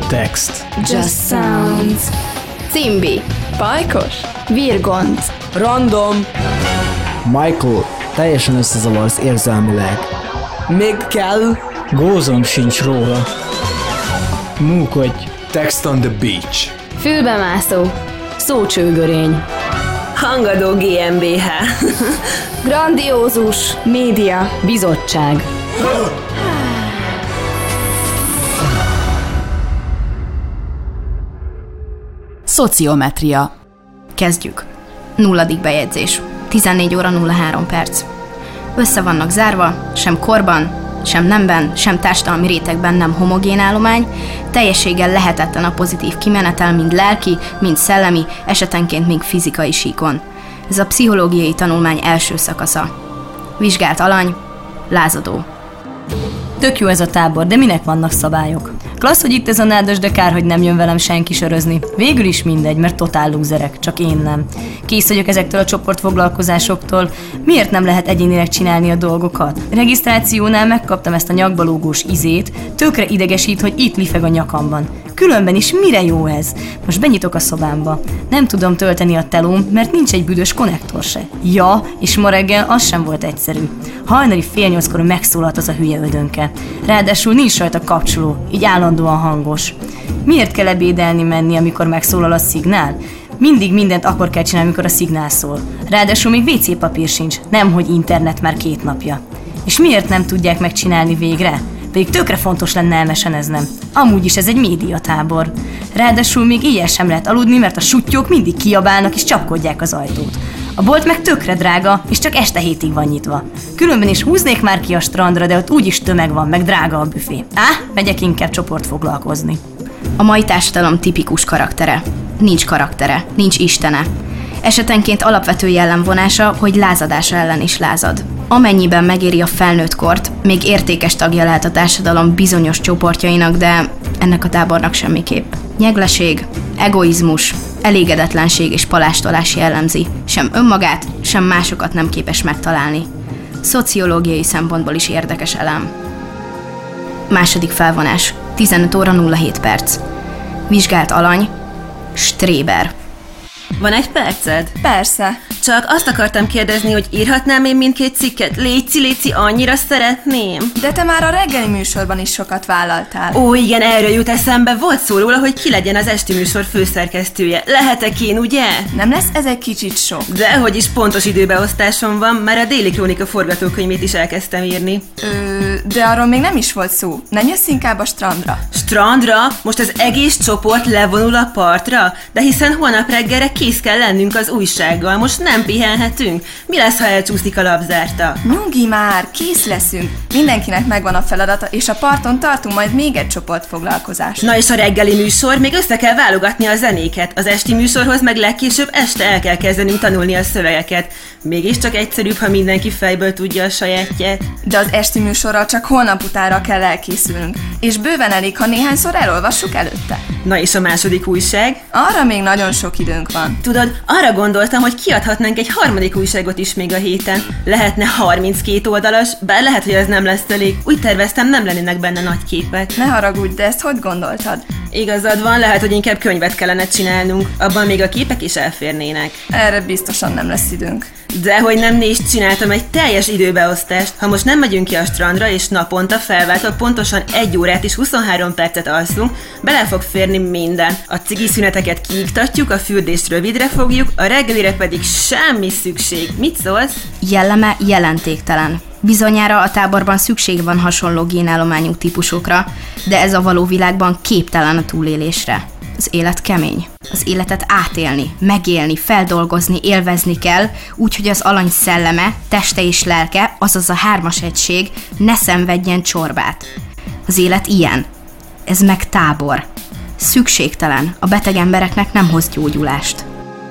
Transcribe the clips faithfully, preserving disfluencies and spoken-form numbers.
text. Just sounds. Cimbi. Pajkos. Virgont. Random. Michael, teljesen összezavarsz érzelmileg. Még kell. Gózom sincs róla. Múkodj. Text on the beach. Fülbemászó. Szócsőgörény. Hangadó gé em bé há. Grandiózus. Média. Bizottság. Szociometria. Kezdjük. Nulladik bejegyzés. tizennégy óra nulla három perc. Össze vannak zárva, sem korban, sem nemben, sem társadalmi rétegben nem homogén állomány, teljességgel lehetetlen a pozitív kimenetel mind lelki, mind szellemi, esetenként még fizikai síkon. Ez a pszichológiai tanulmány első szakasza. Vizsgált alany, lázadó. Tök jó ez a tábor, de minek vannak szabályok? Klassz, hogy itt ez a nádas, de kár, hogy nem jön velem senki sörözni. Végül is mindegy, mert totál lúzerek, csak én nem. Kész vagyok ezektől a csoportfoglalkozásoktól. Miért nem lehet egyénileg csinálni a dolgokat? Regisztrációnál megkaptam ezt a nyakbalógós izét, tökre idegesít, hogy itt lifeg a nyakamban. Különben is mire jó ez? Most benyitok a szobámba. Nem tudom tölteni a telóm, mert nincs egy büdös konnektor se. Ja, és ma reggel az sem volt egyszerű. Hajnali fél nyolckor megszólalt az a hülye ödönke. Ráadásul nincs rajta kapcsoló, így állandóan hangos. Miért kell ebédelni menni, amikor megszólal a szignál? Mindig mindent akkor kell csinálni, amikor a szignál szól. Ráadásul még vé cé papír sincs, nemhogy internet már két napja. És miért nem tudják megcsinálni végre? Pedig tökre fontos lenne elmeseneznem. Amúgy is ez egy médiatábor. Ráadásul még ilyen sem lehet aludni, mert a suttyók mindig kiabálnak és csapkodják az ajtót. A bolt meg tökre drága, és csak este hétig van nyitva. Különben is húznék már ki a strandra, de ott úgyis tömeg van, meg drága a büfé. Á, megyek inkább csoportfoglalkozni. A mai társadalom tipikus karaktere. Nincs karaktere, nincs istene. Esetenként alapvető jellemvonása, hogy lázadása ellen is lázad. Amennyiben megéri a felnőtt kort, még értékes tagja lehet a társadalom bizonyos csoportjainak, de ennek a tábornak semmiképp. Nyegleség, egoizmus, elégedetlenség és palástolás jellemzi. Sem önmagát, sem másokat nem képes megtalálni. Szociológiai szempontból is érdekes elem. Második felvonás. tizenöt óra nulla hét perc. Vizsgált alany, stréber. Van egy perced? Persze. Csak azt akartam kérdezni, hogy írhatnám én mindkét cikket? Léci, léci, annyira szeretném. De te már a reggeli műsorban is sokat vállaltál. Ó, igen, erről jut eszembe. Volt szó róla, hogy ki legyen az esti műsor főszerkesztője. Lehetek én, ugye? Nem lesz ez egy kicsit sok? Dehogy is pontos időbeosztásom van, már a Déli Krónika forgatókönyvét is elkezdtem írni. Ö, de arról még nem is volt szó. Nem jössz inkább a strandra? Strandra? Most az egész csoport levonul a partra? De hiszen holnap reggelre kész kell lennünk az újsággal, most nem pihenhetünk. Mi lesz, ha elcsúszik a labzárta? Nyugi már, kész leszünk. Mindenkinek megvan a feladata, és a parton tartunk majd még egy csoportfoglalkozást. Na és a reggeli műsor? Még össze kell válogatni a zenéket. Az esti műsorhoz meg legkésőbb este el kell kezdenünk tanulni a szövegeket. Mégiscsak egyszerűbb, ha mindenki fejből tudja a sajátját. De az esti műsorral csak holnap utánra kell elkészülnünk, és bőven elég, ha néhányszor elolvassuk előtte. Na és a második újság? Arra még nagyon sok időnk van. Tudod, arra gondoltam, hogy kiadhatnánk egy harmadik újságot is még a héten. Lehetne harminckét oldalas, bár lehet, hogy ez nem lesz elég. Úgy terveztem, nem lennének benne nagy képek. Ne haragudj, de ezt hogy gondoltad? Igazad van, lehet, hogy inkább könyvet kellene csinálnunk. Abban még a képek is elférnének. Erre biztosan nem lesz időnk. Dehogy nem, nézd, csináltam egy teljes időbeosztást. Ha most nem megyünk ki a strandra, és naponta felváltva pontosan egy órát és huszonhárom percet alszunk, bele fog férni minden. A cigi szüneteket kiiktatjuk, a fürdést rövidre fogjuk, a reggelire pedig semmi szükség. Mit szólsz? Jelleme jelentéktelen. Bizonyára a táborban szükség van hasonló génállományú típusokra, de ez a való világban képtelen a túlélésre. Az élet kemény. Az életet átélni, megélni, feldolgozni, élvezni kell, úgyhogy az alany szelleme, teste és lelke, azaz a hármas egység ne szenvedjen csorbát. Az élet ilyen. Ez meg tábor. Szükségtelen. A beteg embereknek nem hoz gyógyulást.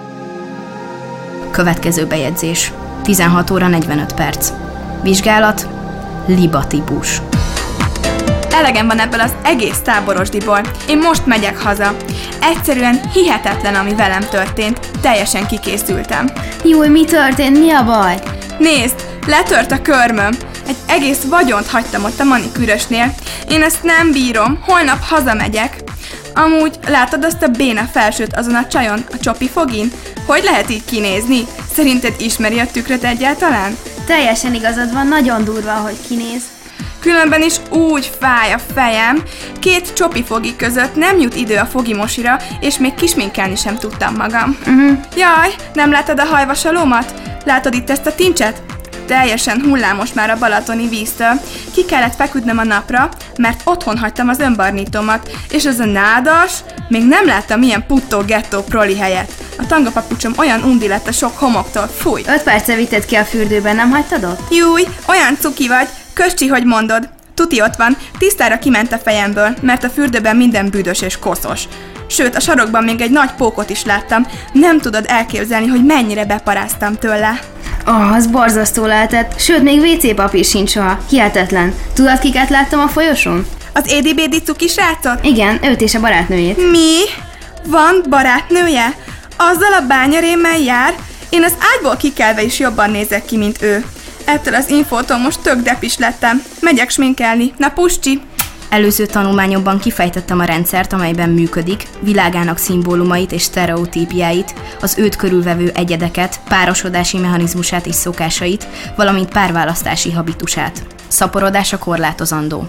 Következő bejegyzés. tizenhat óra negyvenöt perc. Vizsgálat. Liba típus. Elegem van ebből az egész táborosdiból. Én most megyek haza. Egyszerűen hihetetlen, ami velem történt. Teljesen kikészültem. Júj, mi történt? Mi a baj? Nézd, letört a körmöm. Egy egész vagyont hagytam ott a manikűrösnél. Én ezt nem bírom. Holnap hazamegyek. Amúgy látod azt a béna felsőt azon a csajon, a csopi fogin? Hogy lehet így kinézni? Szerinted ismeri a tükröt egyáltalán? Teljesen igazad van, nagyon durva, hogy kinéz. Különben is úgy fáj a fejem, két csopi fogi között nem jut idő a fogimosira, és még kisminkelni sem tudtam magam. Uh-huh. Jaj, nem látod a hajvasalómat? Látod itt ezt a tincset? Teljesen hullámos már a balatoni víztől. Ki kellett feküdnöm a napra, mert otthon hagytam az önbarnítómat, és ez a nádas, még nem láttam milyen puttó gettó proli helyet. A tangapapucsom olyan undi lett a sok homoktól, fúj! Öt perce vitted ki a fürdőben, nem hagytad ott? Júj, olyan cuki vagy, köscsi, hogy mondod. Tuti ott van, tisztára kiment a fejemből, mert a fürdőben minden büdös és koszos. Sőt, a sarokban még egy nagy pókot is láttam, nem tudod elképzelni, hogy mennyire beparáztam tőle. Ah, az borzasztó lehetett, sőt, még vé cé papír sincs soha. Hihetetlen. Tudod, kiket láttam a folyosón? Az édi-bédi cuki srácot? Igen, őt és a barátnőjét. Mi? Van barátnője? Azzal a bányarémmel jár? Én az ágyból kikelve is jobban nézek ki, mint ő. Ettől az infótól most tök depis lettem. Megyek sminkelni. Na puscsi! Előző tanulmányokban kifejtettem a rendszert, amelyben működik, világának szimbólumait és sztereotípiáit, az őt körülvevő egyedeket, párosodási mechanizmusát és szokásait, valamint párválasztási habitusát. Szaporodása korlátozandó.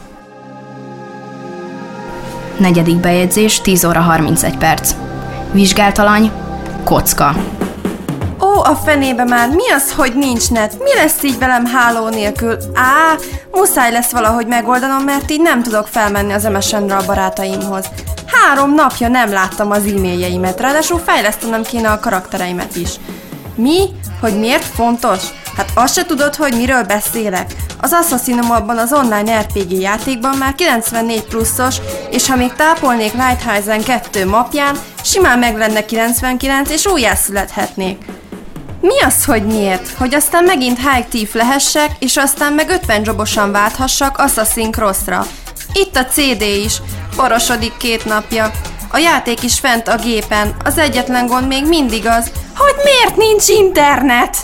Negyedik bejegyzés, tíz óra harmincegy perc. Vizsgált alany, kocka. Ó, a fenébe már, mi az, hogy nincs net? Mi lesz így velem háló nélkül? Á, muszáj lesz valahogy megoldanom, mert így nem tudok felmenni az em es en-re a barátaimhoz. Három napja nem láttam az e-mailjeimet, ráadásul fejlesztenem kéne a karaktereimet is. Mi? Hogy miért fontos? Hát azt se tudod, hogy miről beszélek. Az Assassinumban, az online er pé gé játékban már kilencvennégy pluszos, és ha még tápolnék Lighthouse kettő mapján, simán meg lenne kilencvenkilenc, és újjászülethetnék. Mi az, hogy miért? Hogy aztán megint High Thief lehessek, és aztán meg ötven jobosan válthassak Assassin's Crossra. Itt a cé dé is, porosodik két napja. A játék is fent a gépen, az egyetlen gond még mindig az, hogy miért nincs internet?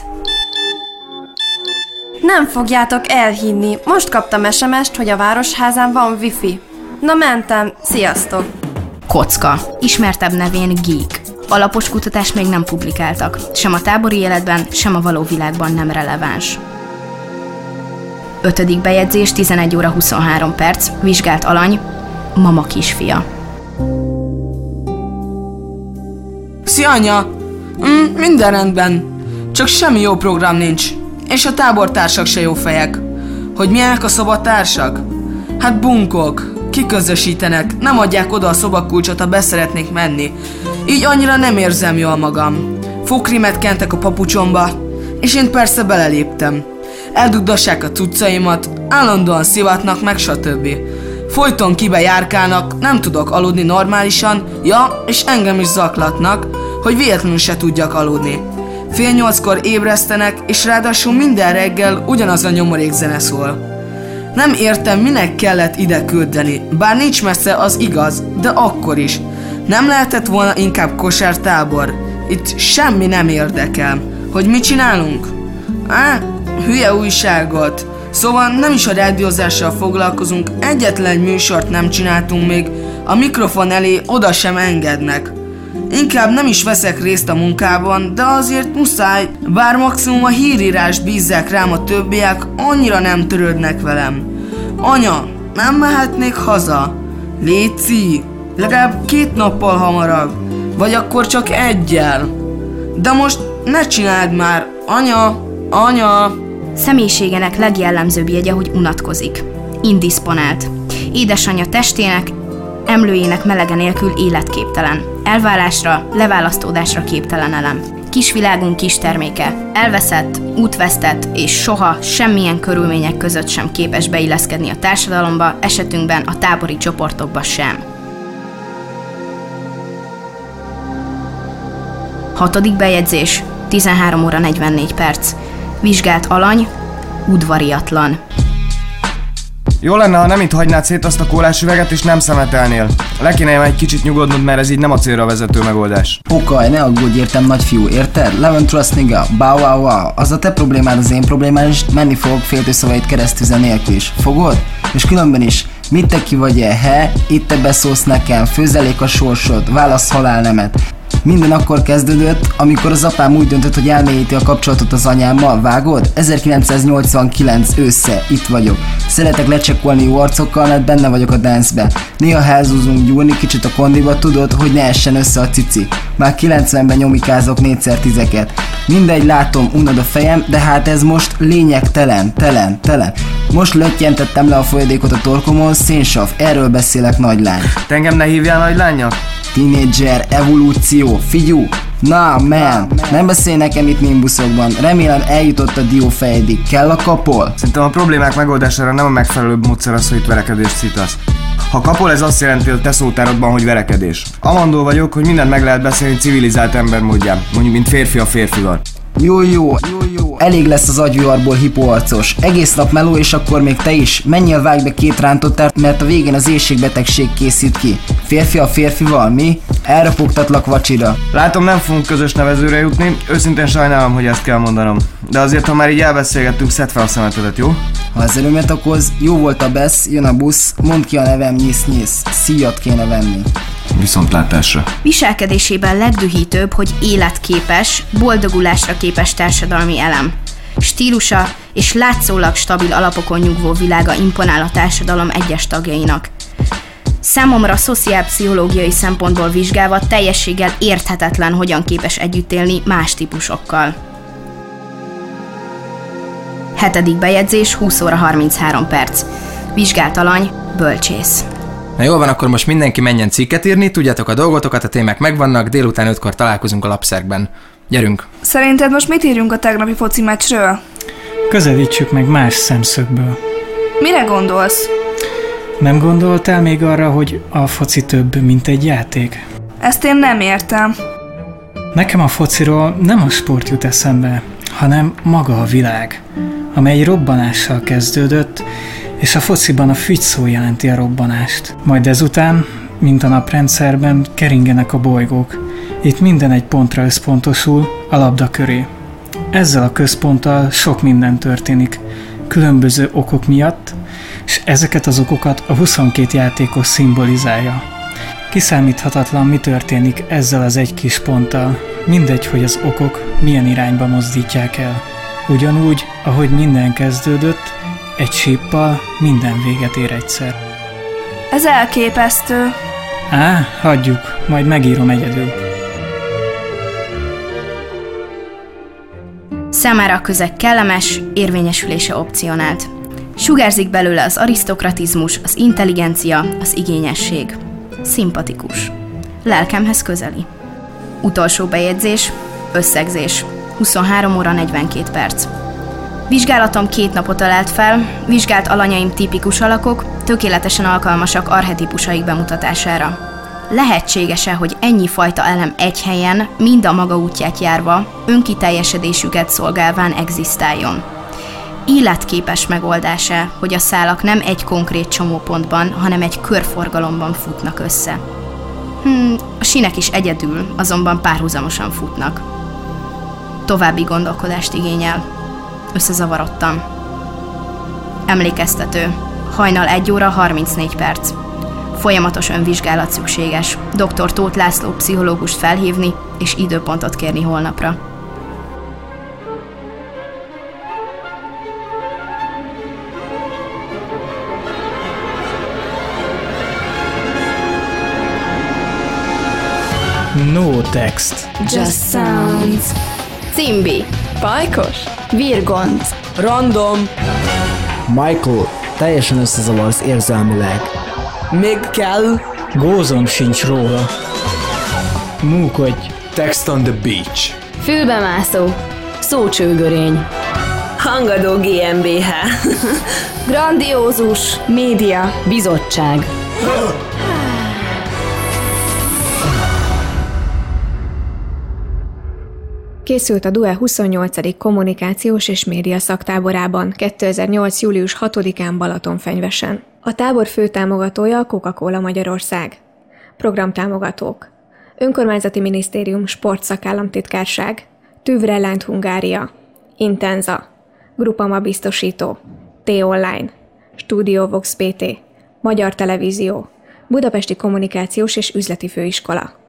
Nem fogjátok elhinni, most kaptam es em est, hogy a városházán van wifi. Na mentem, sziasztok! Kocka, ismertebb nevén Geek. Alapos kutatást még nem publikáltak, sem a tábori életben, sem a való világban nem releváns. Ötödik bejegyzés, tizenegy óra huszonhárom perc, vizsgált alany, mama kisfia. Szia, anya! Mm, minden rendben. Csak semmi jó program nincs. És a tábortársak se jó fejek. Hogy milyenek a szobatársak? Hát bunkok, kiközösítenek, nem adják oda a szobakulcsot, ha beszeretnék menni. Így annyira nem érzem jól magam. Fogkrémet kentek a papucsomba, és én persze beleléptem. Eldugdassák a cuccaimat, állandóan szivatnak, meg stb. Folyton kibe járkálnak, nem tudok aludni normálisan, ja, és engem is zaklatnak, hogy véletlenül se tudjak aludni. Fél nyolckor ébresztenek, és ráadásul minden reggel ugyanaz a nyomorékzene szól. Nem értem, minek kellett ide küldeni, bár nincs messze, az igaz, de akkor is. Nem lehetett volna inkább kosártábor? Itt semmi nem érdekel. Hogy mit csinálunk? Á, hülye újságot. Szóval nem is a rádiózással foglalkozunk, egyetlen műsort nem csináltunk még, a mikrofon elé oda sem engednek. Inkább nem is veszek részt a munkában, de azért muszáj, bár maximum a hírírást bízzák rám, a többiek annyira nem törődnek velem. Anya, nem mehetnék haza? Léci, legalább két nappal hamarabb, vagy akkor csak egyel. De most ne csináld már, anya, anya. Személyiségének legjellemzőbb jegye, hogy unatkozik. Indisponált. Édesanyja testének, emlőjének melege nélkül életképtelen. Elválásra, leválasztódásra képtelen elem. Kisvilágunk kis terméke. Elveszett, útvesztett és soha semmilyen körülmények között sem képes beilleszkedni a társadalomba, esetünkben a tábori csoportokba sem. Hatodik bejegyzés, tizenhárom óra negyvennégy perc. Vizsgált alany, udvariatlan. Jó lenne, ha nem itt hagynád szét azt a kólás üveget és nem szemetelnél. Le kéne egy kicsit nyugodnod, mert ez így nem a célra vezető megoldás. Pokaj, ne aggódj, értem, nagyfiú, érted? Leven trust nigga, bow wow wow. Az a te problémád, az én problémád, és menni fog féltőszavait keresztüze nélkül is. Fogod? És különben is, Mit te ki vagy-e, he? Itt te beszólsz nekem, főzelék a sorsod, válasz halálnemet. Minden akkor kezdődött, amikor az apám úgy döntött, hogy elmélyíti a kapcsolatot az anyámmal, vágod? ezerkilencszáznyolcvankilenc ősze, itt vagyok. Szeretek lecsekkolni jó arcokkal, mert benne vagyok a dance-be. Néha elzúzunk gyúrni kicsit a kondiba, tudod, hogy ne essen össze a cici. Már kilencvenben nyomikázok négyszer tizeket. Mindegy, látom, unod a fejem, de hát ez most lényegtelen, telen, telen. Most löttyentettem le a folyadékot a torkomon, szénsav, erről beszélek, nagylány. Te engem ne hívjál nagylánynak? Tínédzser, evolúció, figyú! Na, man, nem beszélj nekem itt nimbuszokban, remélem eljutott a diófejedig. Kell a kapol? Szerintem a problémák megoldására nem a megfelelőbb módszer az, hogy itt verekedést szítasz. Ha kapol, ez azt jelenti a te szótárodban, hogy verekedés. Amandó vagyok, hogy mindent meg lehet beszélni civilizált ember módján, mondjuk mint férfi a férfival. Jó, jó, jó, jó. Elég lesz az agyviharból hipóarcos. Egész nap meló, és akkor még te is. Menjél, vágj be két rántottát, mert a végén az éhségbetegség készít ki. Férfi a férfival, mi? Elropogtatlak vacsira. Látom, nem fogunk közös nevezőre jutni, őszintén sajnálom, hogy ezt kell mondanom. De azért, ha már így elbeszélgettünk, szedd fel a szemetedet, jó? Ha ez örömet okoz, jó volt a besz, jön a busz, mondd ki a nevem, nyisz-nyisz. Szíjat kéne venni. Viszontlátásra. Viselkedésében legdühítőbb, hogy életképes, boldogulásra képes társadalmi elem. Stílusa és látszólag stabil alapokon nyugvó világa imponál a társadalom egyes tagjainak. Számomra szociálpszichológiai szempontból vizsgálva teljességgel érthetetlen, hogyan képes együtt élni más típusokkal. Hetedik bejegyzés, húsz óra harminchárom perc. Vizsgált alany, bölcsész. Na jól van, akkor most mindenki menjen cikket írni, tudjátok a dolgotokat, a témák megvannak, délután ötkor találkozunk a lapszerkben. Gyerünk! Szerinted most mit írjunk a tegnapi foci meccsről? Közelítsük meg más szemszögből. Mire gondolsz? Nem gondoltál még arra, hogy a foci több, mint egy játék? Ezt én nem értem. Nekem a fociról nem a sport jut eszembe, hanem maga a világ, amely egy robbanással kezdődött, és a fociban a fügy szó jelenti a robbanást. Majd ezután, mint a naprendszerben, keringenek a bolygók. Itt minden egy pontra összpontosul, a labda köré. Ezzel a központtal sok minden történik, különböző okok miatt, és ezeket az okokat a huszonkét játékos szimbolizálja. Kiszámíthatatlan, mi történik ezzel az egy kis ponttal, mindegy, hogy az okok milyen irányba mozdítják el. Ugyanúgy, ahogy minden kezdődött, egy síppal minden véget ér egyszer. Ez elképesztő. Á, hagyjuk, majd megírom egyedül. Számára a közeg kellemes, érvényesülése opcionált. Sugárzik belőle az arisztokratizmus, az intelligencia, az igényesség. Szimpatikus. Lelkemhez közeli. Utolsó bejegyzés, összegzés. huszonhárom óra negyvenkét perc. Vizsgálatom két napot ölelt fel, vizsgált alanyaim tipikus alakok, tökéletesen alkalmasak archetipusaik bemutatására. Lehetséges-e, hogy ennyi fajta elem egy helyen, mind a maga útját járva, önkiteljesedésüket szolgálván egzisztáljon? Életképes megoldás-e, hogy a szálak nem egy konkrét csomópontban, hanem egy körforgalomban futnak össze? Hmm, a sínek is egyedül, azonban párhuzamosan futnak. További gondolkodást igényel. Összezavarodtam. Emlékeztető. Hajnal egy óra harmincnégy perc. Folyamatos önvizsgálat szükséges. doktor Tóth László pszichológust felhívni és időpontot kérni holnapra. No text. Just sounds. Cimbi. Pajkos. Virgont. Random. Michael, teljesen összezavarsz érzelmileg. Még kell. Gózom sincs róla. Múkodj. Text on the beach. Fülbemászó. Szócsőgörény. Hangadó gé em bé há. Grandiózus. Média. Bizottság. Készült a Due huszonnyolcadik kommunikációs és média szaktáborában kétezer-nyolc. július hatodikán Balatonfenyvesen. A tábor főtámogatója a Coca-Cola Magyarország. Programtámogatók: Önkormányzati Minisztérium Sportszakállamtitkárság, TÜV Relányt Hungária, Intenza, Grupama Biztosító, T-Online, Studio Vox pé té, Magyar Televízió, Budapesti Kommunikációs és Üzleti Főiskola,